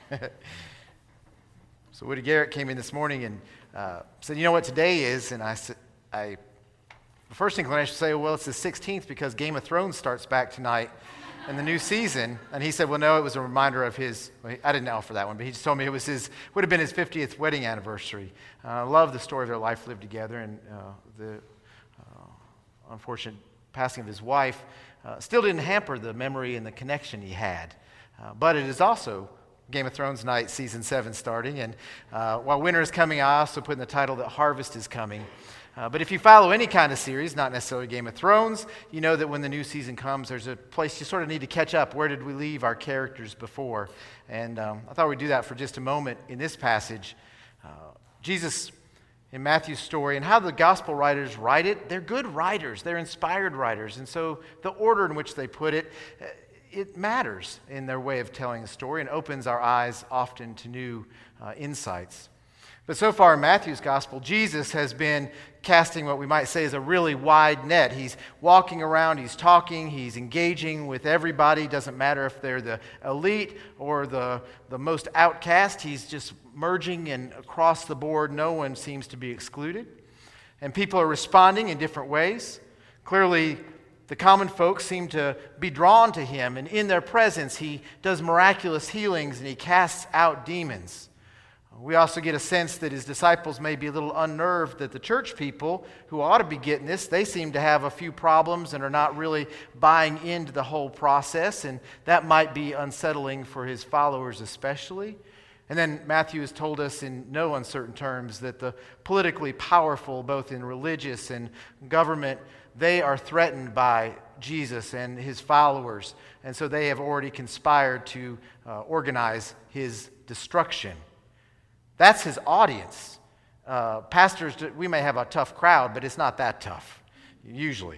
So Woody Garrett came in this morning and said, "You know what today is?" And I said, the first inclination to say, "Well, it's the 16th because Game of Thrones starts back tonight in the new season." And he said, "Well, no, it was a reminder of his." Well, I didn't know for that one, but he just told me it was would have been his 50th wedding anniversary. I love the story of their life lived together, and the unfortunate passing of his wife still didn't hamper the memory and the connection he had. But it is also Game of Thrones night, season 7 starting, and while winter is coming, I also put in the title that harvest is coming. But if you follow any kind of series, not necessarily Game of Thrones, you know that when the new season comes, there's a place you sort of need to catch up. Where did we leave our characters before? And I thought we'd do that for just a moment in this passage. Jesus, in Matthew's story, and how the gospel writers write it, they're good writers. They're inspired writers. And so the order in which they put it, it matters in their way of telling the story and opens our eyes often to new insights. But so far in Matthew's gospel, Jesus has been casting what we might say is a really wide net. He's walking around, he's talking, he's engaging with everybody. Doesn't matter if they're the elite or the most outcast. He's just merging, and across the board, no one seems to be excluded. And people are responding in different ways. Clearly, the common folk seem to be drawn to him, and in their presence, he does miraculous healings and he casts out demons. We also get a sense that his disciples may be a little unnerved that the church people, who ought to be getting this, they seem to have a few problems and are not really buying into the whole process, and that might be unsettling for his followers especially. And then Matthew has told us in no uncertain terms that the politically powerful, both in religious and government, they are threatened by Jesus and his followers, and so they have already conspired to organize his destruction. That's his audience. Pastors, we may have a tough crowd, but it's not that tough, usually.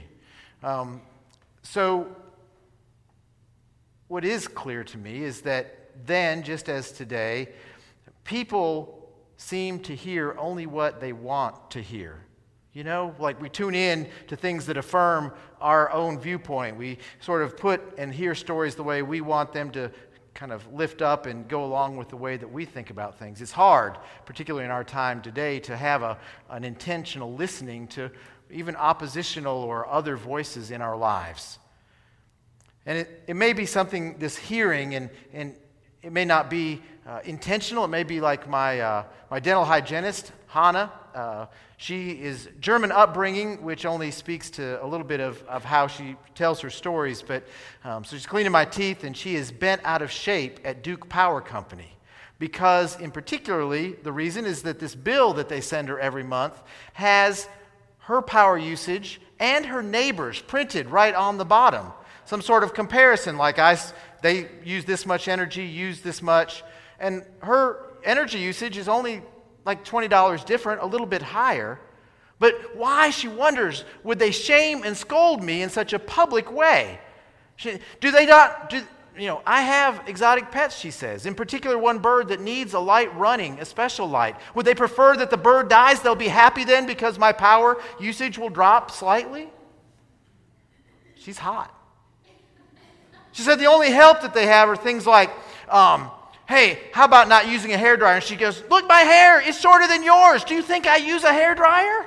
So what is clear to me is that then, just as today, people seem to hear only what they want to hear. You know, like we tune in to things that affirm our own viewpoint. We sort of put and hear stories the way we want them to kind of lift up and go along with the way that we think about things. It's hard, particularly in our time today, to have an intentional listening to even oppositional or other voices in our lives. And it may be something, this hearing, and it may not be intentional. It may be like my dental hygienist, Hannah. She is German upbringing, which only speaks to a little bit of how she tells her stories. But so she's cleaning my teeth, and she is bent out of shape at Duke Power Company. Because, in particularly, the reason is that this bill that they send her every month has her power usage and her neighbors printed right on the bottom. Some sort of comparison, like they use this much energy, use this much. And her energy usage is only like $20 different, a little bit higher. But why, she wonders, would they shame and scold me in such a public way? Do they not, I have exotic pets, she says. In particular, one bird that needs a light running, a special light. Would they prefer that the bird dies? They'll be happy then because my power usage will drop slightly? She's hot. She said the only help that they have are things like, hey, how about not using a hairdryer? And she goes, look, my hair is shorter than yours. Do you think I use a hairdryer?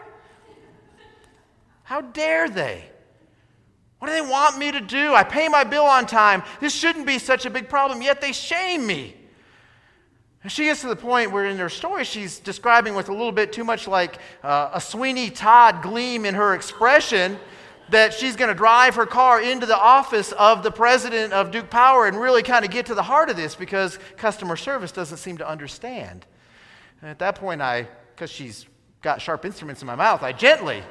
How dare they? What do they want me to do? I pay my bill on time. This shouldn't be such a big problem, yet they shame me. And she gets to the point where in her story she's describing with a little bit too much like a Sweeney Todd gleam in her expression that she's going to drive her car into the office of the president of Duke Power and really kind of get to the heart of this because customer service doesn't seem to understand. And at that point, because she's got sharp instruments in my mouth, I gently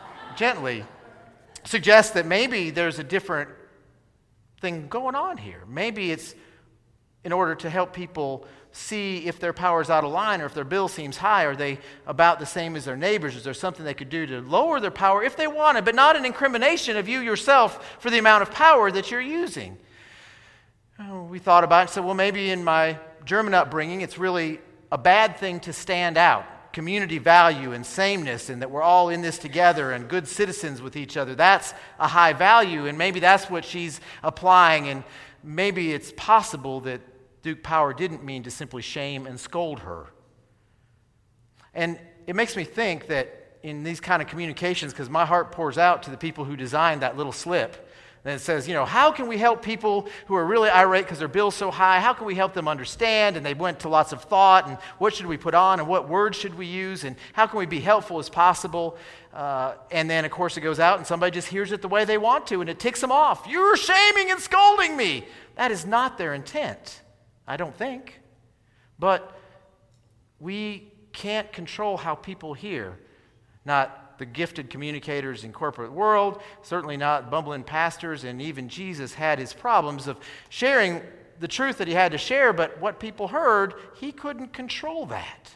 suggest that maybe there's a different thing going on here. Maybe it's in order to help people see if their power's out of line or if their bill seems high. Are they about the same as their neighbors? Is there something they could do to lower their power if they wanted, but not an incrimination of you yourself for the amount of power that you're using? We thought about it and said, well, maybe in my German upbringing, it's really a bad thing to stand out. Community value and sameness, and that we're all in this together and good citizens with each other. That's a high value, and maybe that's what she's applying, and maybe it's possible that Duke Power didn't mean to simply shame and scold her. And it makes me think that in these kind of communications, because my heart pours out to the people who designed that little slip, and it says, how can we help people who are really irate because their bill's so high? How can we help them understand? And they went to lots of thought, and what should we put on, and what words should we use, and how can we be helpful as possible? And then, of course, it goes out, and somebody just hears it the way they want to, and it ticks them off. You're shaming and scolding me. That is not their intent, I don't think. But we can't control how people hear, not the gifted communicators in corporate world, certainly not bumbling pastors, and even Jesus had his problems of sharing the truth that he had to share, but what people heard, he couldn't control that.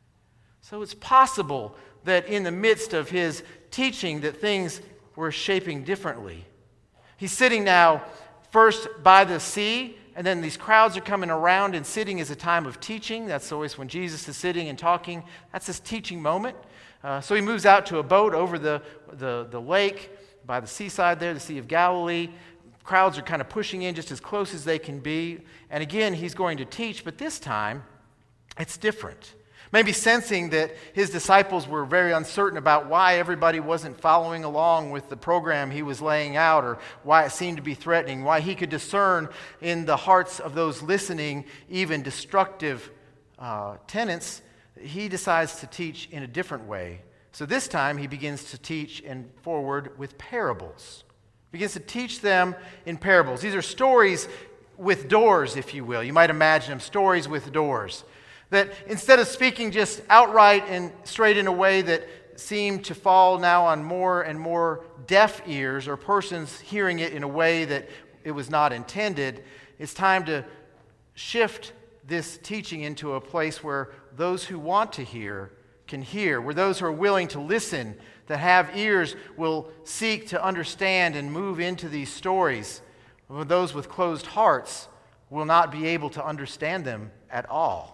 So it's possible that in the midst of his teaching that things were shaping differently. He's sitting now first by the sea, and then these crowds are coming around, and sitting is a time of teaching. That's always when Jesus is sitting and talking. That's his teaching moment. So he moves out to a boat over the lake by the seaside there, the Sea of Galilee. Crowds are kind of pushing in just as close as they can be. And again, he's going to teach, but this time it's different. Maybe sensing that his disciples were very uncertain about why everybody wasn't following along with the program he was laying out, or why it seemed to be threatening, why he could discern in the hearts of those listening even destructive tenets. He decides to teach in a different way. So this time he begins to teach and forward with parables. He begins to teach them in parables. These are stories with doors, if you will. You might imagine them, stories with doors. That instead of speaking just outright and straight in a way that seemed to fall now on more and more deaf ears, or persons hearing it in a way that it was not intended, it's time to shift this teaching into a place where those who want to hear can hear, where those who are willing to listen, that have ears, will seek to understand and move into these stories. Where those with closed hearts will not be able to understand them at all.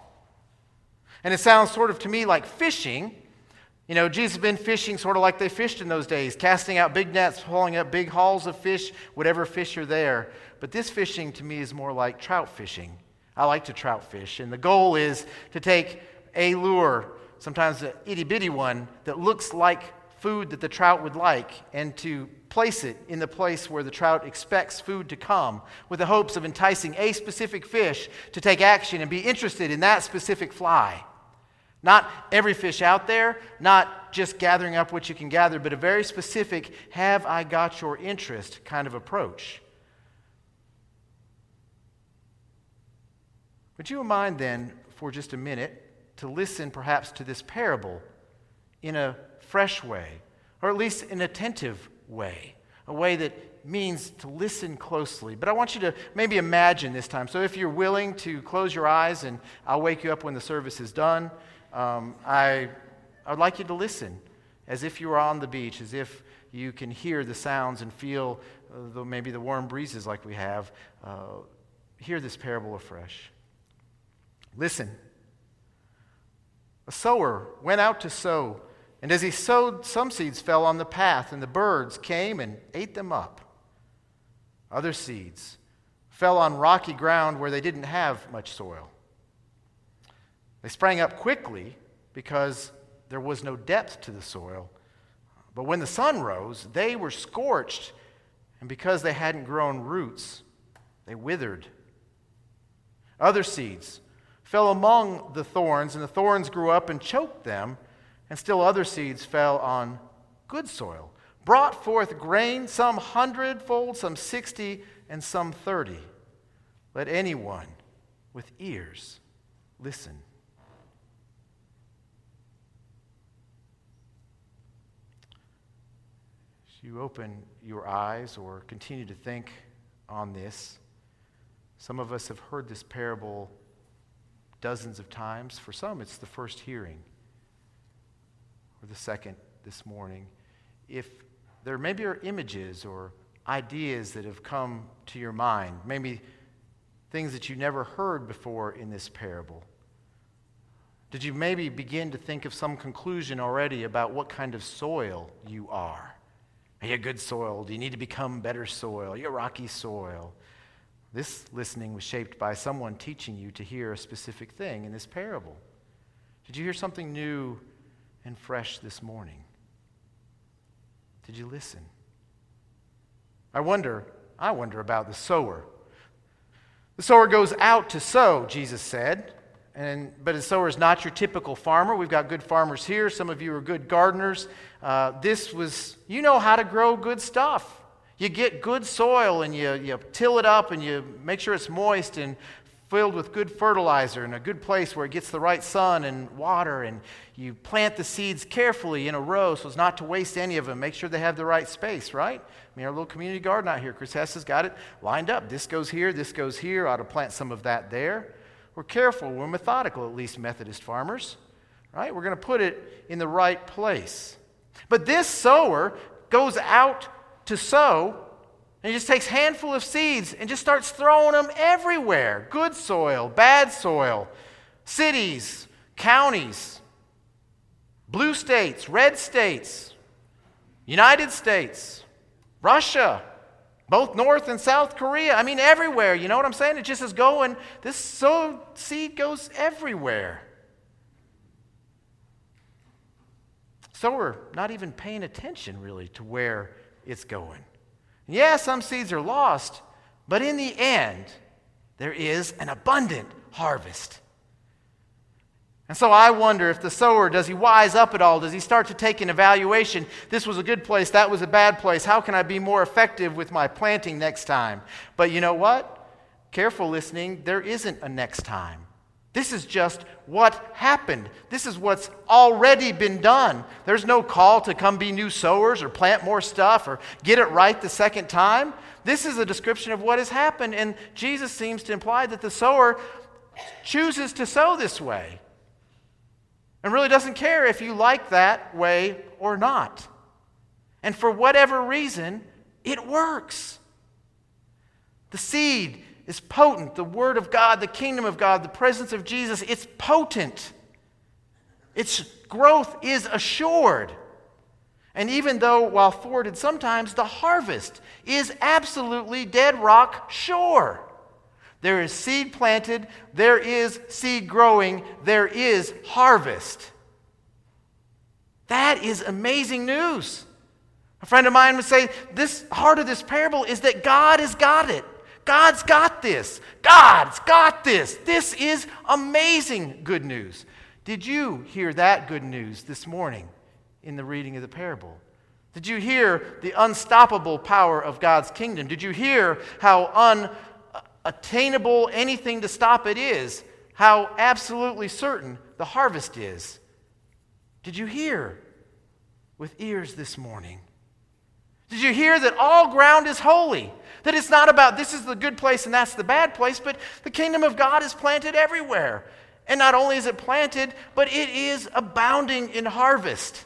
And it sounds sort of to me like fishing. Jesus had been fishing sort of like they fished in those days, casting out big nets, pulling up big hauls of fish, whatever fish are there. But this fishing to me is more like trout fishing. I like to trout fish, and the goal is to take a lure, sometimes an itty-bitty one, that looks like food that the trout would like, and to place it in the place where the trout expects food to come, with the hopes of enticing a specific fish to take action and be interested in that specific fly. Not every fish out there, not just gathering up what you can gather, but a very specific, have I got your interest kind of approach. Would you mind then, for just a minute, to listen perhaps to this parable in a fresh way, or at least an attentive way, a way that means to listen closely. But I want you to maybe imagine this time. So if you're willing to close your eyes, and I'll wake you up when the service is done, I would like you to listen as if you were on the beach, as if you can hear the sounds and feel maybe the warm breezes like we have. Hear this parable afresh. Listen. A sower went out to sow, and as he sowed, some seeds fell on the path, and the birds came and ate them up. Other seeds fell on rocky ground where they didn't have much soil. They sprang up quickly because there was no depth to the soil. But when the sun rose, they were scorched, and because they hadn't grown roots, they withered. Other seeds fell among the thorns, and the thorns grew up and choked them, and still other seeds fell on good soil, brought forth grain, some 100-fold, some 60, and some 30. Let anyone with ears listen. As you open your eyes or continue to think on this, some of us have heard this parable dozens of times. For some, it's the first hearing or the second this morning. If there maybe are images or ideas that have come to your mind, maybe things that you never heard before in this parable, did you maybe begin to think of some conclusion already about what kind of soil you are? Are you good soil? Do you need to become better soil? Are you rocky soil? This listening was shaped by someone teaching you to hear a specific thing in this parable. Did you hear something new and fresh this morning? Did you listen? I wonder about the sower. The sower goes out to sow, Jesus said. But a sower is not your typical farmer. We've got good farmers here. Some of you are good gardeners. You know how to grow good stuff. You get good soil and you till it up and you make sure it's moist and filled with good fertilizer and a good place where it gets the right sun and water. And you plant the seeds carefully in a row so as not to waste any of them. Make sure they have the right space, right? I mean, our little community garden out here, Chris Hess has got it lined up. This goes here, this goes here. I ought to plant some of that there. We're careful. We're methodical, at least Methodist farmers, right? We're going to put it in the right place. But this sower goes out to sow, and he just takes a handful of seeds and just starts throwing them everywhere. Good soil, bad soil, cities, counties, blue states, red states, United States, Russia, both North and South Korea. I mean, everywhere. You know what I'm saying? It just is going. This seed goes everywhere. So we're not even paying attention, really, to where it's going. Yeah, some seeds are lost, but in the end, there is an abundant harvest. And so I wonder if the sower, does he wise up at all? Does he start to take an evaluation? This was a good place, that was a bad place. How can I be more effective with my planting next time? But you know what? Careful listening, there isn't a next time. This is just what happened. This is what's already been done. There's no call to come be new sowers or plant more stuff or get it right the second time. This is a description of what has happened, and Jesus seems to imply that the sower chooses to sow this way. And really doesn't care if you like that way or not. And for whatever reason, it works. The seed is potent. The Word of God, the kingdom of God, the presence of Jesus, it's potent. Its growth is assured. And even though, while thwarted sometimes, the harvest is absolutely dead rock sure. There is seed planted, there is seed growing, there is harvest. That is amazing news. A friend of mine would say, this heart of this parable is that God has got it. God's got this. God's got this. This is amazing good news. Did you hear that good news this morning in the reading of the parable? Did you hear the unstoppable power of God's kingdom? Did you hear how unattainable anything to stop it is? How absolutely certain the harvest is? Did you hear with ears this morning? Did you hear that all ground is holy? That it's not about this is the good place and that's the bad place, but the kingdom of God is planted everywhere. And not only is it planted, but it is abounding in harvest.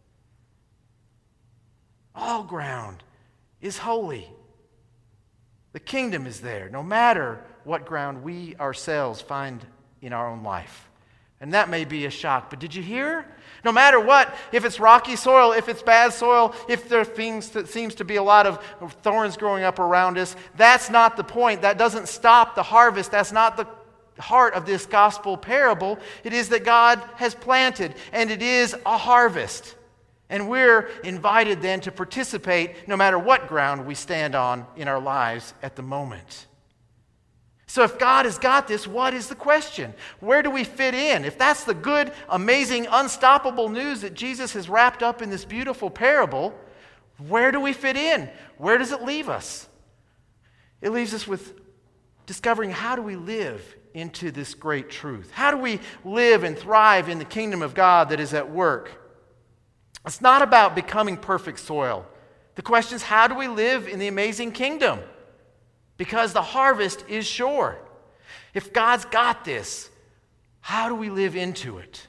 All ground is holy. The kingdom is there, no matter what ground we ourselves find in our own life. And that may be a shock, but did you hear? No matter what, if it's rocky soil, if it's bad soil, if there are things that seems to be a lot of thorns growing up around us, that's not the point. That doesn't stop the harvest. That's not the heart of this gospel parable. It is that God has planted, and it is a harvest. And we're invited then to participate no matter what ground we stand on in our lives at the moment. So if God has got this, what is the question? Where do we fit in? If that's the good, amazing, unstoppable news that Jesus has wrapped up in this beautiful parable, where do we fit in? Where does it leave us? It leaves us with discovering how do we live into this great truth? How do we live and thrive in the kingdom of God that is at work? It's not about becoming perfect soil. The question is, how do we live in the amazing kingdom? Because the harvest is sure. If God's got this, how do we live into it?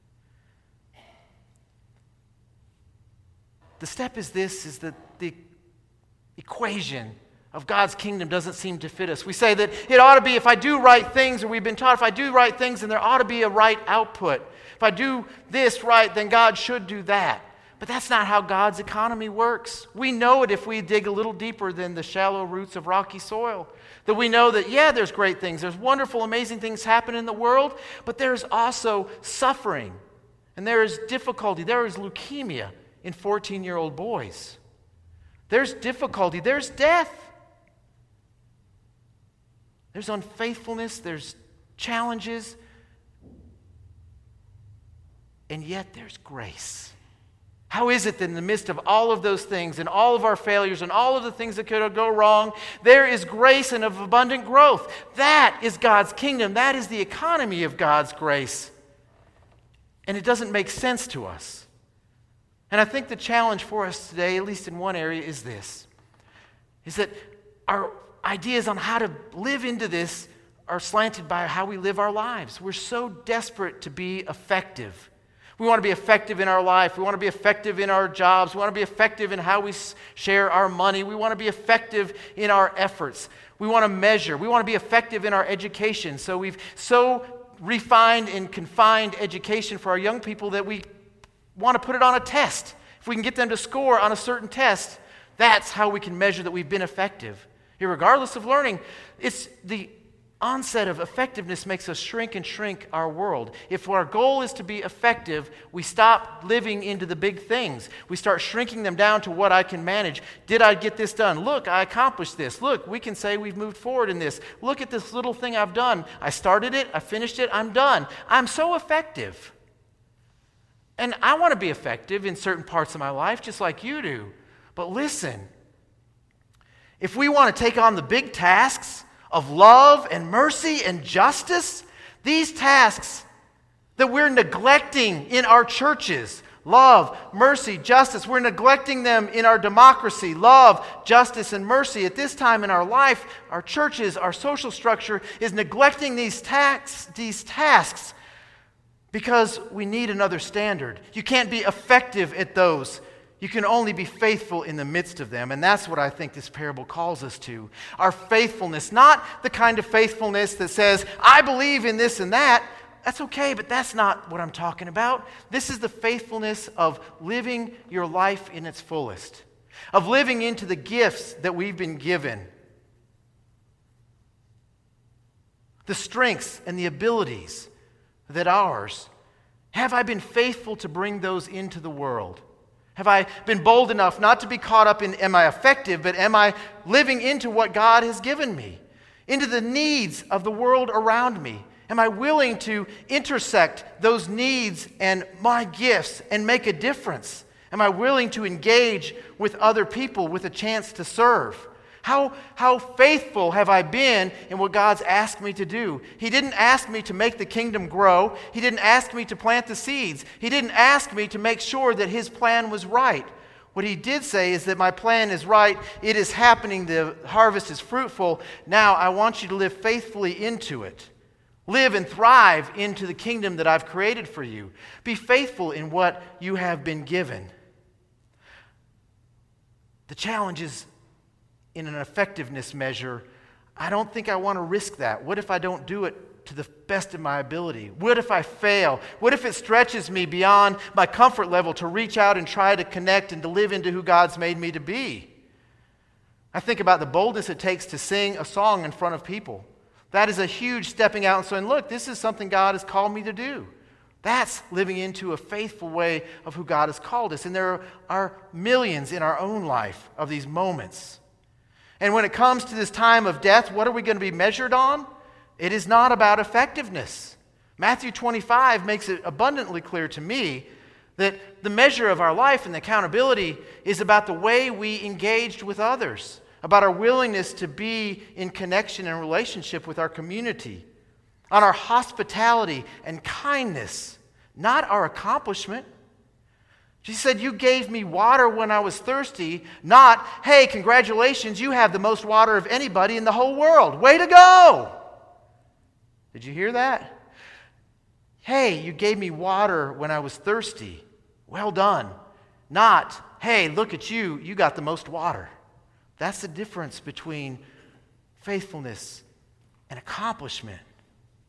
The step is this, is that the equation of God's kingdom doesn't seem to fit us. We say that it ought to be if I do right things, or we've been taught if I do right things, then there ought to be a right output. If I do this right, then God should do that. But that's not how God's economy works. We know it if we dig a little deeper than the shallow roots of rocky soil. That we know that, yeah, there's great things. There's wonderful, amazing things happen in the world, but there's also suffering. And there is difficulty. There is leukemia in 14-year-old boys. There's difficulty. There's death. There's unfaithfulness. There's challenges. And yet there's grace. How is it that in the midst of all of those things and all of our failures and all of the things that could go wrong, there is grace and of abundant growth? That is God's kingdom. That is the economy of God's grace. And it doesn't make sense to us. And I think the challenge for us today, at least in one area, is this. Is that our ideas on how to live into this are slanted by how we live our lives. We're so desperate to be effective. We want to be effective in our life. We want to be effective in our jobs. We want to be effective in how we share our money. We want to be effective in our efforts. We want to measure. We want to be effective in our education. So we've so refined and confined education for our young people that we want to put it on a test. If we can get them to score on a certain test, that's how we can measure that we've been effective. Irregardless of learning, it's the onset of effectiveness makes us shrink and shrink our world. If our goal is to be effective, we stop living into the big things. We start shrinking them down to what I can manage. Did I get this done? Look, I accomplished this. Look, we can say we've moved forward in this. Look at this little thing I've done. I started it, I finished it, I'm done. I'm so effective. And I want to be effective in certain parts of my life, just like you do. But listen, if we want to take on the big tasks of love and mercy and justice, these tasks that we're neglecting in our churches, love, mercy, justice, we're neglecting them in our democracy, love, justice, and mercy. At this time in our life, our churches, our social structure is neglecting these tasks because we need another standard. You can't be effective at those. You can only be faithful in the midst of them. And that's what I think this parable calls us to. Our faithfulness, not the kind of faithfulness that says, I believe in this and that. That's okay, but that's not what I'm talking about. This is the faithfulness of living your life in its fullest, of living into the gifts that we've been given, the strengths and the abilities that ours. Have I been faithful to bring those into the world? Have I been bold enough not to be caught up in, am I effective, but am I living into what God has given me? Into the needs of the world around me? Am I willing to intersect those needs and my gifts and make a difference? Am I willing to engage with other people with a chance to serve? How faithful have I been in what God's asked me to do? He didn't ask me to make the kingdom grow. He didn't ask me to plant the seeds. He didn't ask me to make sure that His plan was right. What He did say is that my plan is right. It is happening. The harvest is fruitful. Now I want you to live faithfully into it. Live and thrive into the kingdom that I've created for you. Be faithful in what you have been given. The challenge is in an effectiveness measure, I don't think I want to risk that. What if I don't do it to the best of my ability? What if I fail? What if it stretches me beyond my comfort level to reach out and try to connect and to live into who God's made me to be? I think about the boldness it takes to sing a song in front of people. That is a huge stepping out and saying, look, this is something God has called me to do. That's living into a faithful way of who God has called us. And there are millions in our own life of these moments. And when it comes to this time of death, what are we going to be measured on? It is not about effectiveness. Matthew 25 makes it abundantly clear to me that the measure of our life and the accountability is about the way we engaged with others, about our willingness to be in connection and relationship with our community, on our hospitality and kindness, not our accomplishment. She said, you gave me water when I was thirsty, not, hey, congratulations, you have the most water of anybody in the whole world. Way to go! Did you hear that? Hey, you gave me water when I was thirsty. Well done. Not, hey, look at you, you got the most water. That's the difference between faithfulness and accomplishment.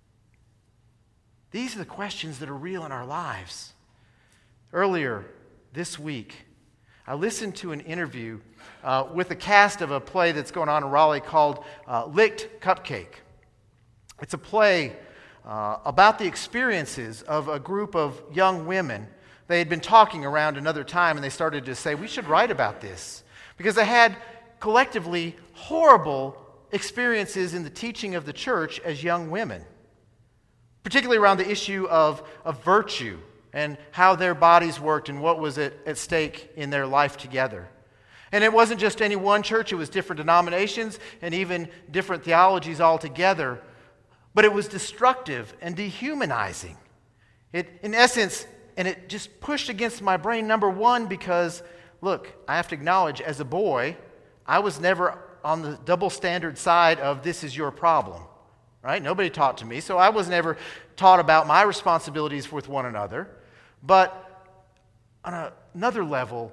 These are the questions that are real in our lives. Earlier, this week, I listened to an interview with the cast of a play that's going on in Raleigh called Licked Cupcake. It's a play about the experiences of a group of young women. They had been talking around another time, and they started to say, we should write about this, because they had collectively horrible experiences in the teaching of the church as young women, particularly around the issue of virtue and how their bodies worked and what was at stake in their life together. And it wasn't just any one church, it was different denominations and even different theologies altogether. But it was destructive and dehumanizing. It, in essence, and it just pushed against my brain, number one, because, look, I have to acknowledge, as a boy, I was never on the double standard side of this is your problem, right? Nobody taught to me, so I was never taught about my responsibilities with one another. But on another level,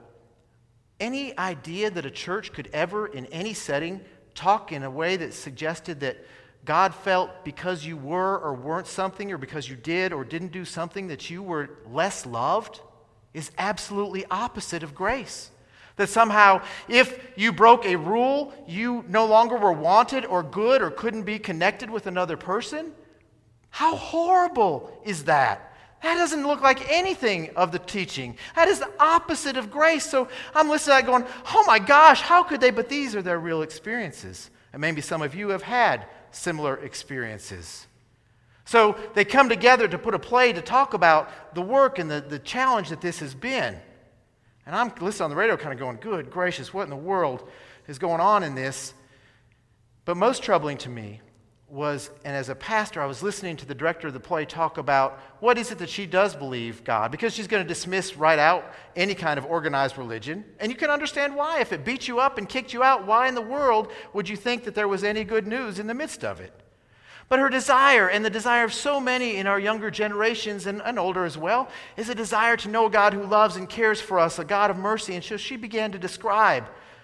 any idea that a church could ever, in any setting, talk in a way that suggested that God felt because you were or weren't something, or because you did or didn't do something, that you were less loved, is absolutely opposite of grace. That somehow, if you broke a rule, you no longer were wanted or good or couldn't be connected with another person. How horrible is that? That doesn't look like anything of the teaching. That is the opposite of grace. So I'm listening to that going, oh my gosh, how could they? But these are their real experiences. And maybe some of you have had similar experiences. So they come together to put a play to talk about the work and the challenge that this has been. And I'm listening on the radio kind of going, good gracious, what in the world is going on in this? But most troubling to me was, and as a pastor, I was listening to the director of the play talk about what is it that she does believe God, because she's going to dismiss right out any kind of organized religion. And you can understand why. If it beat you up and kicked you out, why in the world would you think that there was any good news in the midst of it? But her desire, and the desire of so many in our younger generations and older as well, is a desire to know a God who loves and cares for us, a God of mercy. And so she began to describe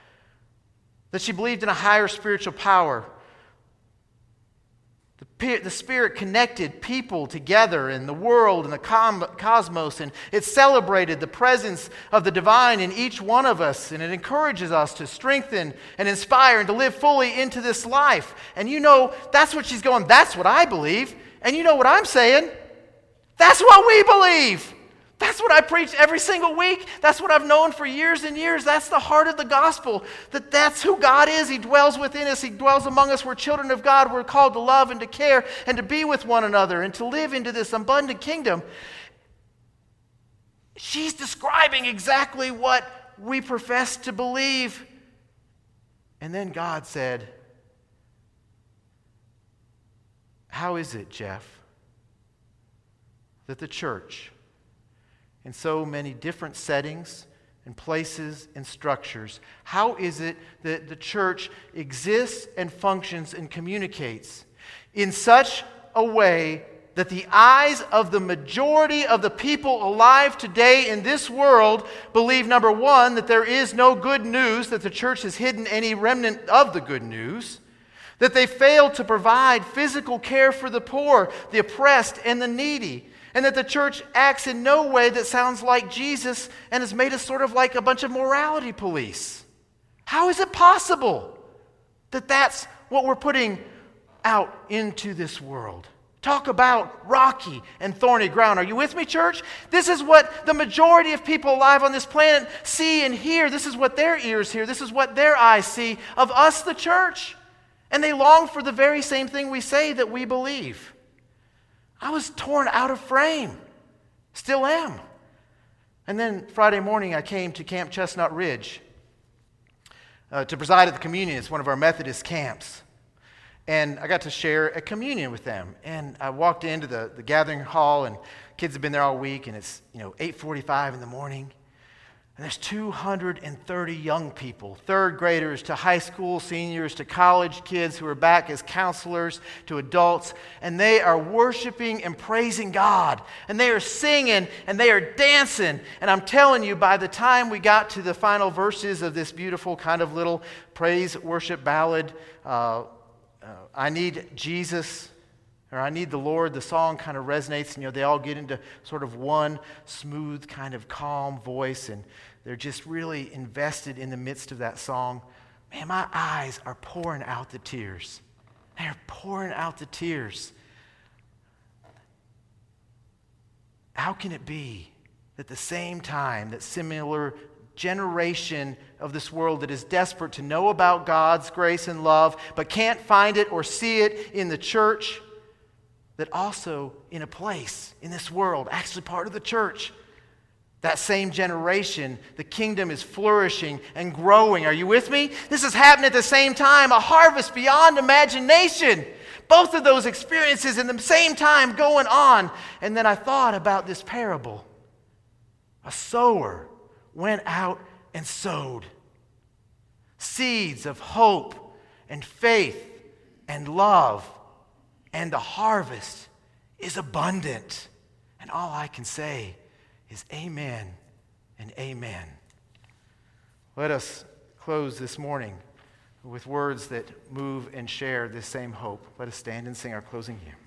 that she believed in a higher spiritual power. The Spirit connected people together in the world and the cosmos, and it celebrated the presence of the divine in each one of us, and it encourages us to strengthen and inspire and to live fully into this life. And you know, that's what she's going, that's what I believe. And you know what I'm saying? That's what we believe. That's what I preach every single week. That's what I've known for years and years. That's the heart of the gospel, that's who God is. He dwells within us. He dwells among us. We're children of God. We're called to love and to care and to be with one another and to live into this abundant kingdom. She's describing exactly what we profess to believe. And then God said, how is it, Jeff, that the church, in so many different settings and places and structures, how is it that the church exists and functions and communicates in such a way that the eyes of the majority of the people alive today in this world believe, number one, that there is no good news, that the church has hidden any remnant of the good news, that they failed to provide physical care for the poor, the oppressed, and the needy, and that the church acts in no way that sounds like Jesus and has made us sort of like a bunch of morality police. How is it possible that that's what we're putting out into this world? Talk about rocky and thorny ground. Are you with me, church? This is what the majority of people alive on this planet see and hear. This is what their ears hear. This is what their eyes see of us, the church. And they long for the very same thing we say that we believe. I was torn out of frame. Still am. And then Friday morning I came to Camp Chestnut Ridge to preside at the communion. It's one of our Methodist camps. And I got to share a communion with them. And I walked into the gathering hall, and kids have been there all week, and it's 8:45 in the morning. And there's 230 young people, third graders to high school seniors to college kids who are back as counselors to adults, and they are worshiping and praising God. And they are singing and they are dancing. And I'm telling you, by the time we got to the final verses of this beautiful kind of little praise worship ballad, I Need Jesus, Or I need the Lord, the song kind of resonates, and they all get into sort of one smooth, kind of calm voice, and they're just really invested in the midst of that song. Man, my eyes are pouring out the tears. They're pouring out the tears. How can it be that at the same time that similar generation of this world that is desperate to know about God's grace and love, but can't find it or see it in the church, that also in a place in this world, actually part of the church, that same generation, the kingdom is flourishing and growing. Are you with me? This is happening at the same time, a harvest beyond imagination. Both of those experiences in the same time going on. And then I thought about this parable. A sower went out and sowed seeds of hope and faith and love. And the harvest is abundant. And all I can say is amen and amen. Let us close this morning with words that move and share this same hope. Let us stand and sing our closing hymn.